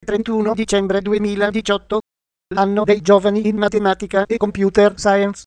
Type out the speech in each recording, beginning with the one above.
31 dicembre 2018. L'anno dei giovani in matematica e computer science.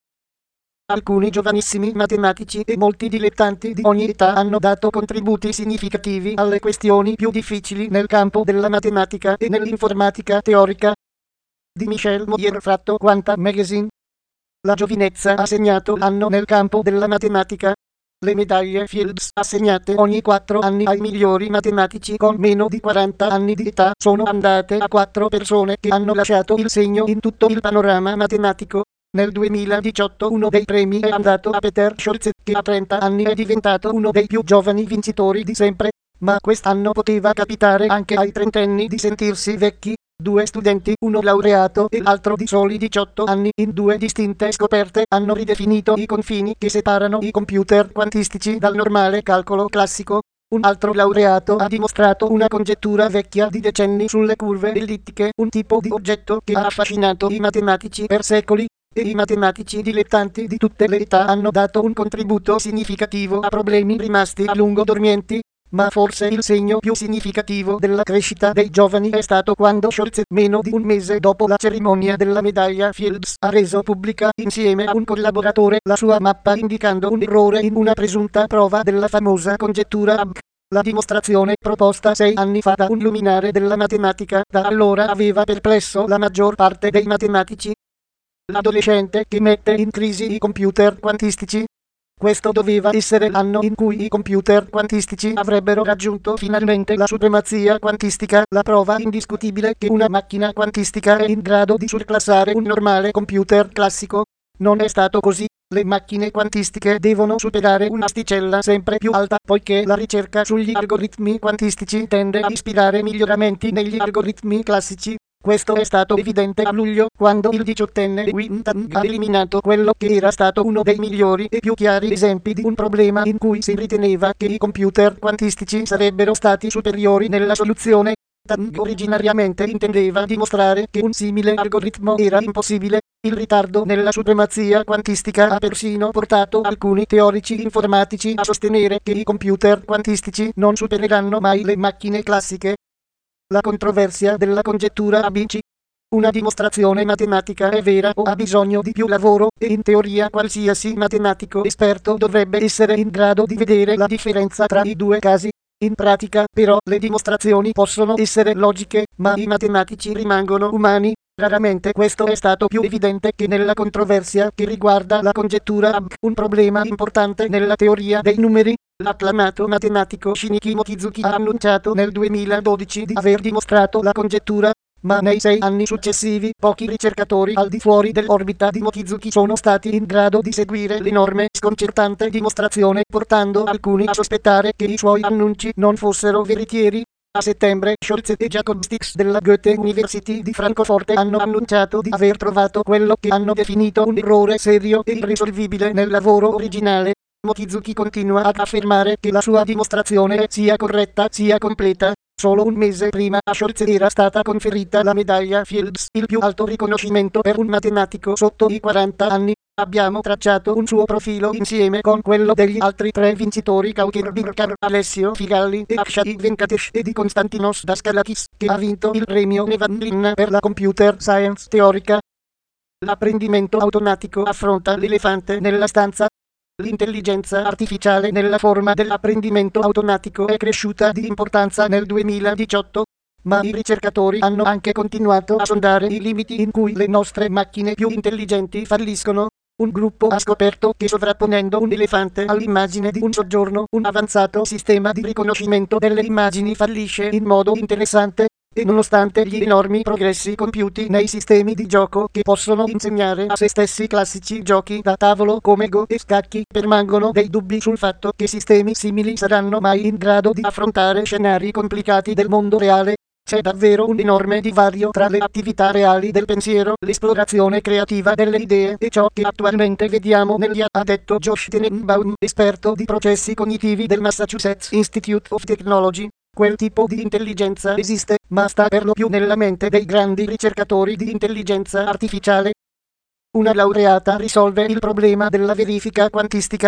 Alcuni giovanissimi matematici e molti dilettanti di ogni età hanno dato contributi significativi alle questioni più difficili nel campo della matematica e nell'informatica teorica. Di Michel Moyer, Fratto Quanta Magazine. La giovinezza ha segnato l'anno nel campo della matematica. Le medaglie Fields assegnate ogni 4 anni ai migliori matematici con meno di 40 anni di età sono andate a 4 persone che hanno lasciato il segno in tutto il panorama matematico. Nel 2018 uno dei premi è andato a Peter Scholz, che a 30 anni è diventato uno dei più giovani vincitori di sempre, ma quest'anno poteva capitare anche ai trentenni di sentirsi vecchi. Due studenti, uno laureato e l'altro di soli 18 anni, in due distinte scoperte, hanno ridefinito i confini che separano i computer quantistici dal normale calcolo classico. Un altro laureato ha dimostrato una congettura vecchia di decenni sulle curve ellittiche, un tipo di oggetto che ha affascinato i matematici per secoli, e i matematici dilettanti di tutte le età hanno dato un contributo significativo a problemi rimasti a lungo dormienti. Ma forse il segno più significativo della crescita dei giovani è stato quando Scholz, meno di un mese dopo la cerimonia della medaglia Fields, ha reso pubblica insieme a un collaboratore la sua mappa indicando un errore in una presunta prova della famosa congettura Higgs. La dimostrazione proposta 6 anni fa da un luminare della matematica da allora aveva perplesso la maggior parte dei matematici. L'adolescente che mette in crisi i computer quantistici. Questo doveva essere l'anno in cui i computer quantistici avrebbero raggiunto finalmente la supremazia quantistica, la prova indiscutibile che una macchina quantistica è in grado di surclassare un normale computer classico. Non è stato così. Le macchine quantistiche devono superare un'asticella sempre più alta, poiché la ricerca sugli algoritmi quantistici tende a ispirare miglioramenti negli algoritmi classici. Questo è stato evidente a luglio, quando il 18enne Wing ha eliminato quello che era stato uno dei migliori e più chiari esempi di un problema in cui si riteneva che i computer quantistici sarebbero stati superiori nella soluzione. Tang originariamente intendeva dimostrare che un simile algoritmo era impossibile. Il ritardo nella supremazia quantistica ha persino portato alcuni teorici informatici a sostenere che i computer quantistici non supereranno mai le macchine classiche. La controversia della congettura ABC. Una dimostrazione matematica è vera o ha bisogno di più lavoro, e in teoria qualsiasi matematico esperto dovrebbe essere in grado di vedere la differenza tra i due casi. In pratica, però, le dimostrazioni possono essere logiche, ma i matematici rimangono umani. Raramente questo è stato più evidente che nella controversia che riguarda la congettura Higgs, un problema importante nella teoria dei numeri. L'acclamato matematico Shinichi Mochizuki ha annunciato nel 2012 di aver dimostrato la congettura, ma nei 6 anni successivi pochi ricercatori al di fuori dell'orbita di Mochizuki sono stati in grado di seguire l'enorme sconcertante dimostrazione, portando alcuni a sospettare che i suoi annunci non fossero veritieri. A settembre Scholz e Jacob Stix della Goethe University di Francoforte hanno annunciato di aver trovato quello che hanno definito un errore serio e irrisolvibile nel lavoro originale. Mochizuki continua ad affermare che la sua dimostrazione sia corretta sia completa. Solo un mese prima a Scholz era stata conferita la medaglia Fields, il più alto riconoscimento per un matematico sotto i 40 anni. Abbiamo tracciato un suo profilo insieme con quello degli altri 3 vincitori: Kauker Birkar, Alessio Figalli e Akshay Venkatesh, e di Konstantinos Daskalakis, che ha vinto il premio Nevanlin per la computer science teorica. L'apprendimento automatico affronta l'elefante nella stanza. L'intelligenza artificiale nella forma dell'apprendimento automatico è cresciuta di importanza nel 2018, ma i ricercatori hanno anche continuato a sondare i limiti in cui le nostre macchine più intelligenti falliscono. Un gruppo ha scoperto che sovrapponendo un elefante all'immagine di un soggiorno, un avanzato sistema di riconoscimento delle immagini fallisce in modo interessante. E nonostante gli enormi progressi compiuti nei sistemi di gioco che possono insegnare a se stessi classici giochi da tavolo come Go e scacchi, permangono dei dubbi sul fatto che sistemi simili saranno mai in grado di affrontare scenari complicati del mondo reale. C'è davvero un enorme divario tra le attività reali del pensiero, l'esplorazione creativa delle idee e ciò che attualmente vediamo negli ha detto Josh Tenenbaum, esperto di processi cognitivi del Massachusetts Institute of Technology. Quel tipo di intelligenza esiste, ma sta per lo più nella mente dei grandi ricercatori di intelligenza artificiale. Una laureata risolve il problema della verifica quantistica.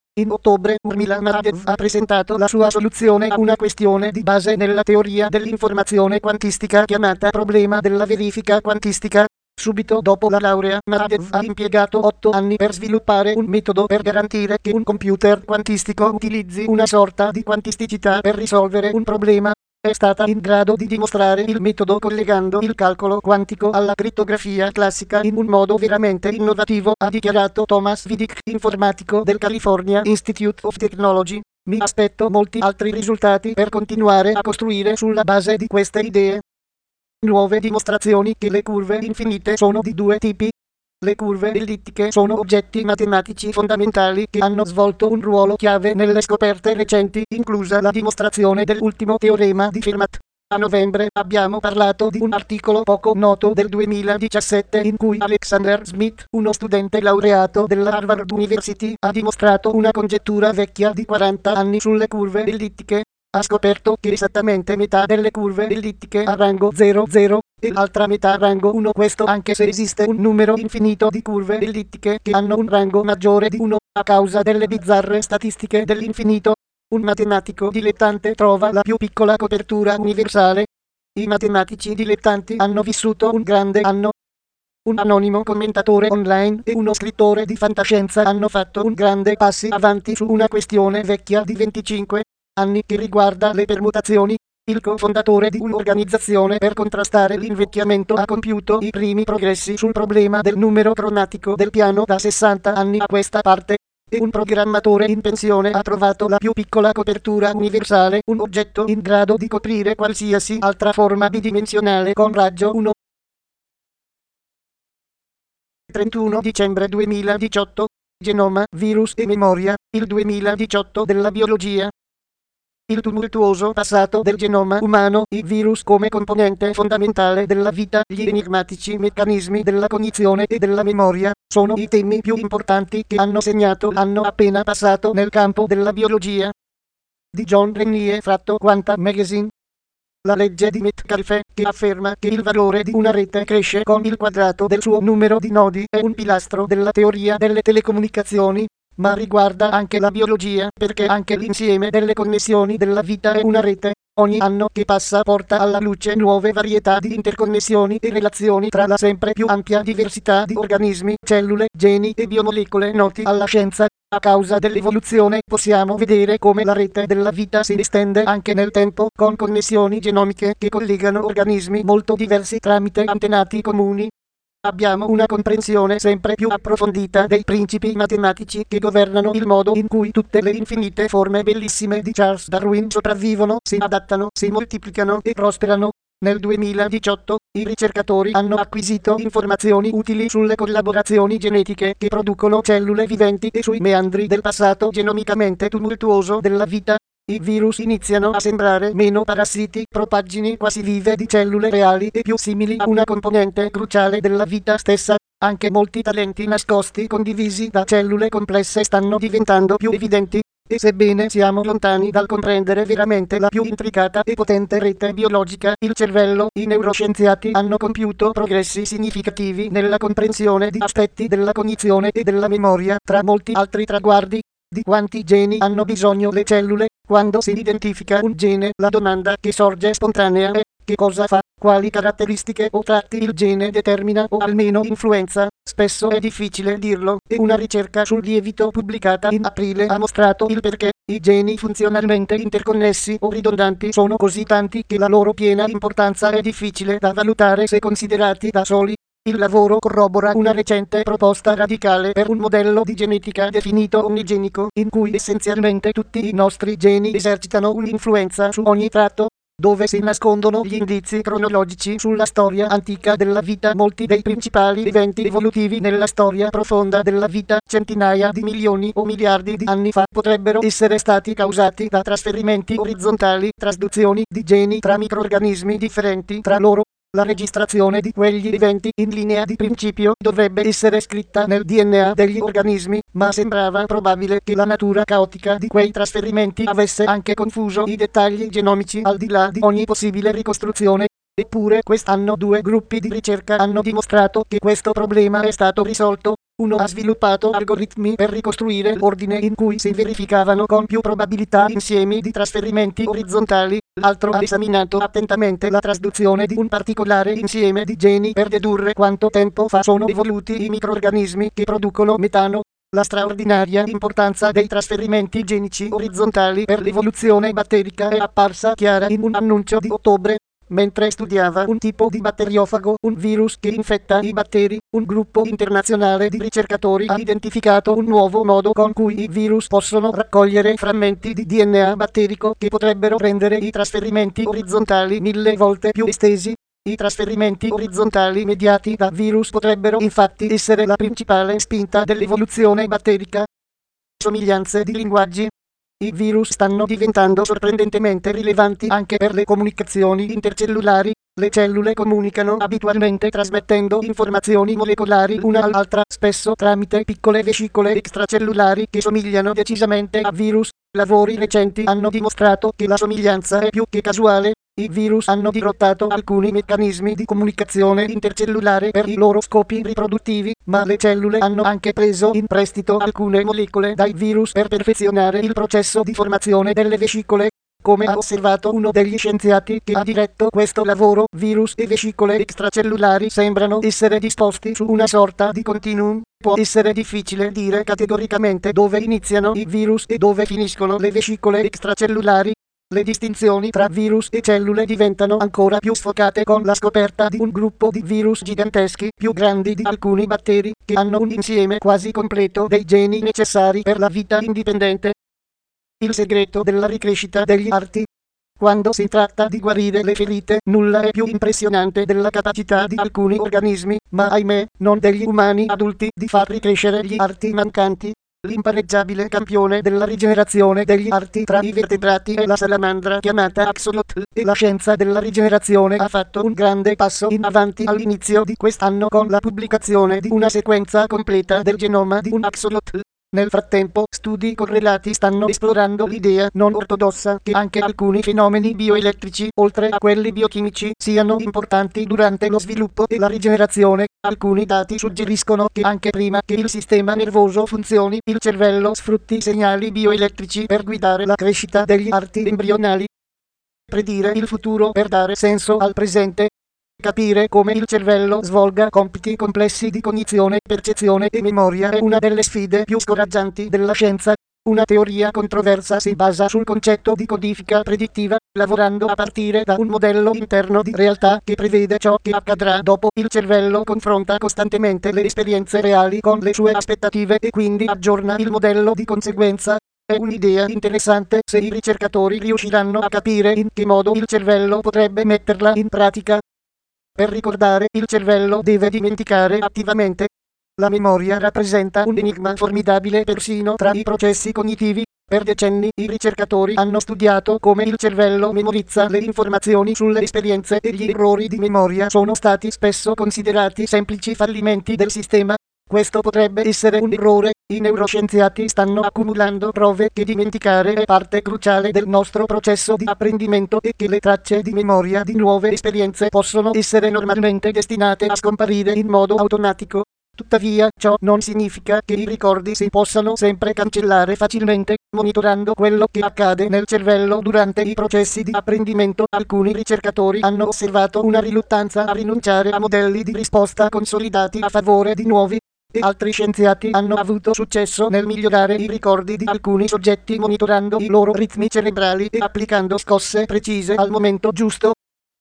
In ottobre Urmila Mardev ha presentato la sua soluzione a una questione di base nella teoria dell'informazione quantistica chiamata problema della verifica quantistica. Subito dopo la laurea, Mardev ha impiegato 8 anni per sviluppare un metodo per garantire che un computer quantistico utilizzi una sorta di quantisticità per risolvere un problema. È stata in grado di dimostrare il metodo collegando il calcolo quantico alla crittografia classica in un modo veramente innovativo, ha dichiarato Thomas Vidic, informatico del California Institute of Technology. Mi aspetto molti altri risultati per continuare a costruire sulla base di queste idee. Nuove dimostrazioni che le curve infinite sono di due tipi. Le curve ellittiche sono oggetti matematici fondamentali che hanno svolto un ruolo chiave nelle scoperte recenti, inclusa la dimostrazione dell'ultimo teorema di Fermat. A novembre abbiamo parlato di un articolo poco noto del 2017 in cui Alexander Smith, uno studente laureato della Harvard University, ha dimostrato una congettura vecchia di 40 anni sulle curve ellittiche. Ha scoperto che esattamente metà delle curve ellittiche a rango 0,0 e l'altra metà a rango 1, questo anche se esiste un numero infinito di curve ellittiche che hanno un rango maggiore di 1, a causa delle bizzarre statistiche dell'infinito. Un matematico dilettante trova la più piccola copertura universale. I matematici dilettanti hanno vissuto un grande anno. Un anonimo commentatore online e uno scrittore di fantascienza hanno fatto un grande passi avanti su una questione vecchia di 25 anni che riguarda le permutazioni. Il cofondatore di un'organizzazione per contrastare l'invecchiamento ha compiuto i primi progressi sul problema del numero cromatico del piano da 60 anni a questa parte, e un programmatore in pensione ha trovato la più piccola copertura universale, un oggetto in grado di coprire qualsiasi altra forma bidimensionale con raggio 1. 31 dicembre 2018. Genoma, virus e memoria, il 2018 della biologia. Il tumultuoso passato del genoma umano, i virus come componente fondamentale della vita, gli enigmatici meccanismi della cognizione e della memoria, sono i temi più importanti che hanno segnato l'anno appena passato nel campo della biologia. Di John Renier, tratto Quantum Magazine. La legge di Metcalfe, che afferma che il valore di una rete cresce con il quadrato del suo numero di nodi, è un pilastro della teoria delle telecomunicazioni, ma riguarda anche la biologia, perché anche l'insieme delle connessioni della vita è una rete. Ogni anno che passa porta alla luce nuove varietà di interconnessioni e relazioni tra la sempre più ampia diversità di organismi, cellule, geni e biomolecole noti alla scienza. A causa dell'evoluzione possiamo vedere come la rete della vita si estende anche nel tempo, con connessioni genomiche che collegano organismi molto diversi tramite antenati comuni. Abbiamo una comprensione sempre più approfondita dei principi matematici che governano il modo in cui tutte le infinite forme bellissime di Charles Darwin sopravvivono, si adattano, si moltiplicano e prosperano. Nel 2018, i ricercatori hanno acquisito informazioni utili sulle collaborazioni genetiche che producono cellule viventi e sui meandri del passato genomicamente tumultuoso della vita. I virus iniziano a sembrare meno parassiti, propaggini quasi vive di cellule reali e più simili a una componente cruciale della vita stessa. Anche molti talenti nascosti condivisi da cellule complesse stanno diventando più evidenti. E sebbene siamo lontani dal comprendere veramente la più intricata e potente rete biologica, il cervello, i neuroscienziati hanno compiuto progressi significativi nella comprensione di aspetti della cognizione e della memoria, tra molti altri traguardi. Di quanti geni hanno bisogno le cellule? Quando si identifica un gene, la domanda che sorge spontanea è: che cosa fa? Quali caratteristiche o tratti il gene determina o almeno influenza? Spesso è difficile dirlo, e una ricerca sul lievito pubblicata in aprile ha mostrato il perché. I geni funzionalmente interconnessi o ridondanti sono così tanti che la loro piena importanza è difficile da valutare se considerati da soli. Il lavoro corrobora una recente proposta radicale per un modello di genetica definito onnigenico, in cui essenzialmente tutti i nostri geni esercitano un'influenza su ogni tratto. Dove si nascondono gli indizi cronologici sulla storia antica della vita. Molti dei principali eventi evolutivi nella storia profonda della vita, centinaia di milioni o miliardi di anni fa, potrebbero essere stati causati da trasferimenti orizzontali, trasduzioni di geni tra microrganismi differenti tra loro. La registrazione di quegli eventi in linea di principio dovrebbe essere scritta nel DNA degli organismi, ma sembrava probabile che la natura caotica di quei trasferimenti avesse anche confuso i dettagli genomici al di là di ogni possibile ricostruzione. Eppure quest'anno due gruppi di ricerca hanno dimostrato che questo problema è stato risolto. Uno ha sviluppato algoritmi per ricostruire l'ordine in cui si verificavano con più probabilità insiemi di trasferimenti orizzontali, l'altro ha esaminato attentamente la trasduzione di un particolare insieme di geni per dedurre quanto tempo fa sono evoluti i microrganismi che producono metano. La straordinaria importanza dei trasferimenti genici orizzontali per l'evoluzione batterica è apparsa chiara in un annuncio di ottobre. Mentre studiava un tipo di batteriofago, un virus che infetta i batteri, un gruppo internazionale di ricercatori ha identificato un nuovo modo con cui i virus possono raccogliere frammenti di DNA batterico che potrebbero rendere i trasferimenti orizzontali 1000 volte più estesi. I trasferimenti orizzontali mediati da virus potrebbero infatti essere la principale spinta dell'evoluzione batterica. Somiglianze di linguaggi. I virus stanno diventando sorprendentemente rilevanti anche per le comunicazioni intercellulari. Le cellule comunicano abitualmente trasmettendo informazioni molecolari una all'altra, spesso tramite piccole vescicole extracellulari che somigliano decisamente a virus. Lavori recenti hanno dimostrato che la somiglianza è più che casuale. I virus hanno dirottato alcuni meccanismi di comunicazione intercellulare per i loro scopi riproduttivi, ma le cellule hanno anche preso in prestito alcune molecole dai virus per perfezionare il processo di formazione delle vescicole. Come ha osservato uno degli scienziati che ha diretto questo lavoro, virus e vescicole extracellulari sembrano essere disposti su una sorta di continuum. Può essere difficile dire categoricamente dove iniziano i virus e dove finiscono le vescicole extracellulari. Le distinzioni tra virus e cellule diventano ancora più sfocate con la scoperta di un gruppo di virus giganteschi più grandi di alcuni batteri, che hanno un insieme quasi completo dei geni necessari per la vita indipendente. Il segreto della ricrescita degli arti. Quando si tratta di guarire le ferite, nulla è più impressionante della capacità di alcuni organismi, ma ahimè, non degli umani adulti, di far ricrescere gli arti mancanti. L'impareggiabile campione della rigenerazione degli arti tra i vertebrati è la salamandra chiamata Axolotl, e la scienza della rigenerazione ha fatto un grande passo in avanti all'inizio di quest'anno con la pubblicazione di una sequenza completa del genoma di un axolotl. Nel frattempo, studi correlati stanno esplorando l'idea non ortodossa che anche alcuni fenomeni bioelettrici, oltre a quelli biochimici, siano importanti durante lo sviluppo e la rigenerazione. Alcuni dati suggeriscono che anche prima che il sistema nervoso funzioni, il cervello sfrutti segnali bioelettrici per guidare la crescita degli arti embrionali. Predire il futuro per dare senso al presente. Capire come il cervello svolga compiti complessi di cognizione, percezione e memoria è una delle sfide più scoraggianti della scienza. Una teoria controversa si basa sul concetto di codifica predittiva, lavorando a partire da un modello interno di realtà che prevede ciò che accadrà dopo. Il cervello confronta costantemente le esperienze reali con le sue aspettative e quindi aggiorna il modello di conseguenza. È un'idea interessante se i ricercatori riusciranno a capire in che modo il cervello potrebbe metterla in pratica. Per ricordare, il cervello deve dimenticare attivamente. La memoria rappresenta un enigma formidabile persino tra i processi cognitivi. Per decenni i ricercatori hanno studiato come il cervello memorizza le informazioni sulle esperienze e gli errori di memoria sono stati spesso considerati semplici fallimenti del sistema. Questo potrebbe essere un errore. I neuroscienziati stanno accumulando prove che dimenticare è parte cruciale del nostro processo di apprendimento e che le tracce di memoria di nuove esperienze possono essere normalmente destinate a scomparire in modo automatico. Tuttavia, ciò non significa che i ricordi si possano sempre cancellare facilmente. Monitorando quello che accade nel cervello durante i processi di apprendimento, alcuni ricercatori hanno osservato una riluttanza a rinunciare a modelli di risposta consolidati a favore di nuovi. E altri scienziati hanno avuto successo nel migliorare i ricordi di alcuni soggetti monitorando i loro ritmi cerebrali e applicando scosse precise al momento giusto.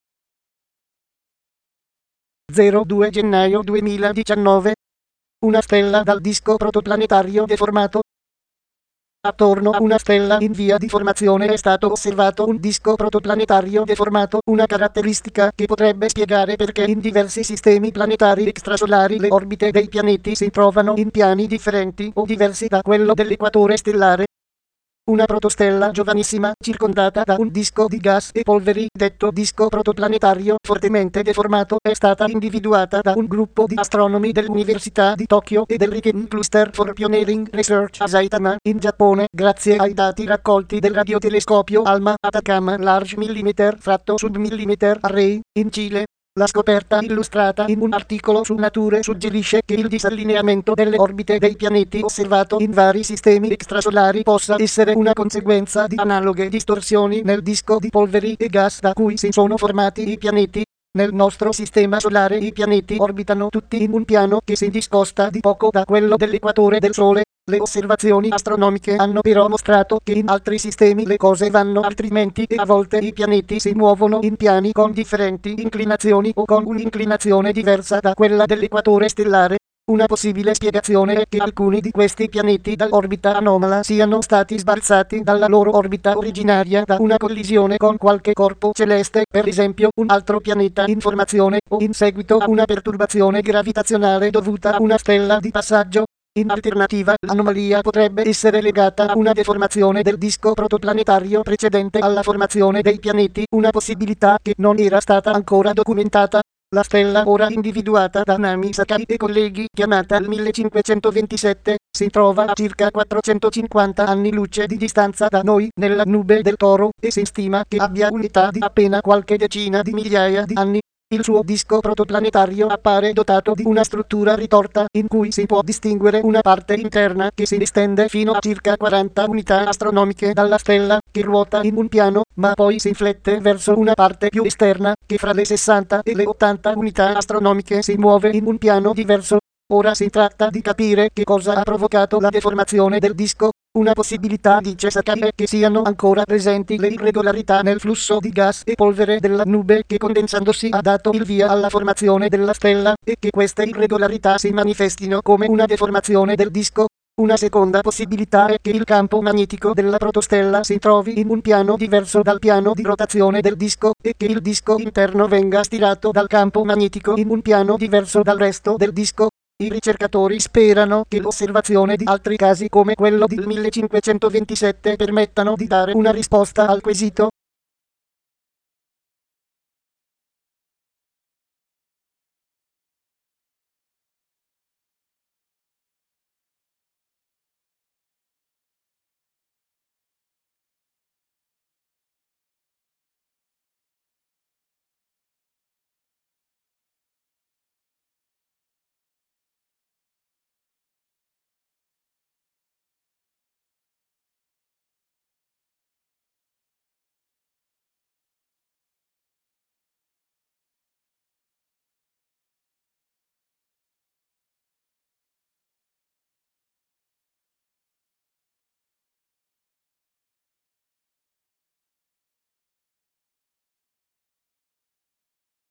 02 gennaio 2019. Una stella dal disco protoplanetario deformato. Attorno a una stella in via di formazione è stato osservato un disco protoplanetario deformato, una caratteristica che potrebbe spiegare perché in diversi sistemi planetari extrasolari le orbite dei pianeti si trovano in piani differenti o diversi da quello dell'equatore stellare. Una protostella giovanissima circondata da un disco di gas e polveri, detto disco protoplanetario, fortemente deformato, è stata individuata da un gruppo di astronomi dell'Università di Tokyo e del Riken Cluster for Pioneering Research a Saitama, in Giappone, grazie ai dati raccolti del radiotelescopio ALMA Atacama Large Millimeter fratto Submillimeter Array, in Cile. La scoperta illustrata in un articolo su Nature suggerisce che il disallineamento delle orbite dei pianeti osservato in vari sistemi extrasolari possa essere una conseguenza di analoghe distorsioni nel disco di polveri e gas da cui si sono formati i pianeti. Nel nostro sistema solare i pianeti orbitano tutti in un piano che si discosta di poco da quello dell'equatore del Sole. Le osservazioni astronomiche hanno però mostrato che in altri sistemi le cose vanno altrimenti e a volte i pianeti si muovono in piani con differenti inclinazioni o con un'inclinazione diversa da quella dell'equatore stellare. Una possibile spiegazione è che alcuni di questi pianeti dall'orbita anomala siano stati sbalzati dalla loro orbita originaria da una collisione con qualche corpo celeste, per esempio un altro pianeta in formazione, o in seguito a una perturbazione gravitazionale dovuta a una stella di passaggio. In alternativa, l'anomalia potrebbe essere legata a una deformazione del disco protoplanetario precedente alla formazione dei pianeti, una possibilità che non era stata ancora documentata. La stella ora individuata da Nami Sakai e colleghi, chiamata il 1527, si trova a circa 450 anni luce di distanza da noi, nella nube del Toro, e si stima che abbia un'età di appena qualche decina di migliaia di anni. Il suo disco protoplanetario appare dotato di una struttura ritorta, in cui si può distinguere una parte interna che si estende fino a circa 40 unità astronomiche dalla stella, che ruota in un piano, ma poi si inflette verso una parte più esterna, che fra le 60 e le 80 unità astronomiche si muove in un piano diverso. Ora si tratta di capire che cosa ha provocato la deformazione del disco. Una possibilità, dice Sakai, è che siano ancora presenti le irregolarità nel flusso di gas e polvere della nube che condensandosi ha dato il via alla formazione della stella, e che queste irregolarità si manifestino come una deformazione del disco. Una seconda possibilità è che il campo magnetico della protostella si trovi in un piano diverso dal piano di rotazione del disco, e che il disco interno venga stirato dal campo magnetico in un piano diverso dal resto del disco. I ricercatori sperano che l'osservazione di altri casi come quello del 1527 permettano di dare una risposta al quesito.